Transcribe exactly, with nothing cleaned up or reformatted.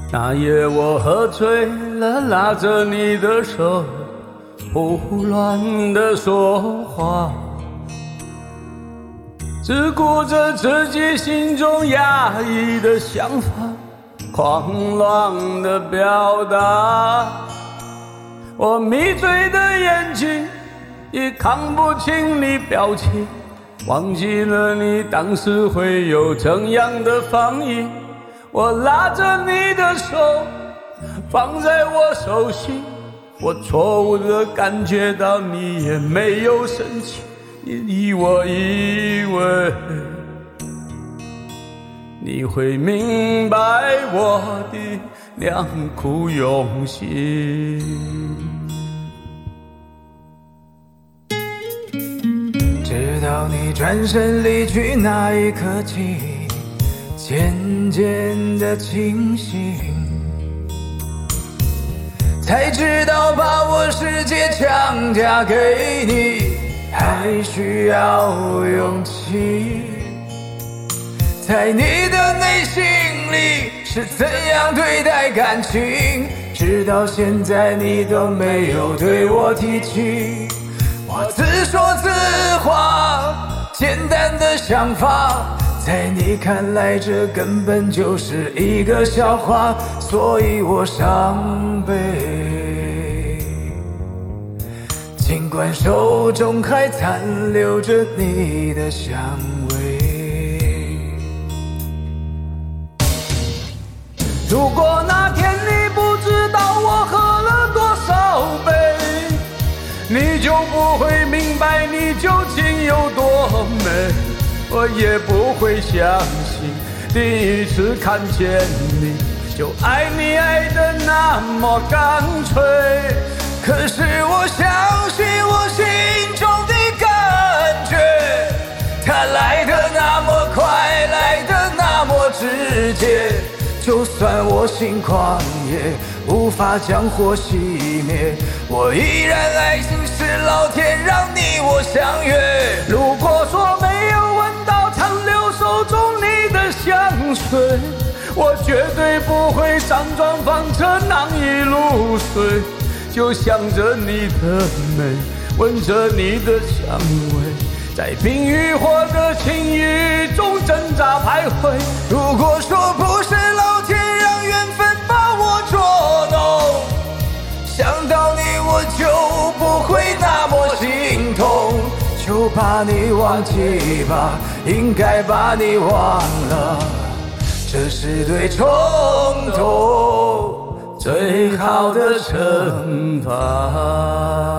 那夜我喝醉了，拉着你的手，胡乱地说话，只顾着自己心中压抑的想法，狂乱地表达。我迷醉的眼睛也看不清你表情，忘记了你当时会有怎样的反应。我拉着你的手放在我手心，我错误地感觉到你也没有生气，以我以为你会明白我的良苦用心。 直到你转身离去那一刻起，渐渐的清醒，才知道把我世界强加给你还需要勇气。在你的内心里是怎样对待感情，直到现在你都没有对我提起。我自说自话，简单的想法，在你看来这根本就是一个笑话，所以我伤悲。尽管手中还残留着你的香味， 如果那天你不知道我喝了多少杯，你就不会明白你究竟有多美，我也不会相信第一次看见你就爱你爱得那么干脆。可是我相信我心中的感觉，它来得那么快，来得那么直接，就算我心狂野无法将火熄灭，我依然爱心是老天让你我相约。如果说没有闻到残留手中你的香水，我绝对不会辗转反侧难以入睡，就想着你的美，闻着你的香味，在冰与火的情欲中挣扎徘徊。如果说不是老天让缘分把我捉弄，想到你我就不会那么心痛，就把你忘记吧，应该把你忘了，这是对冲动最好的惩罚。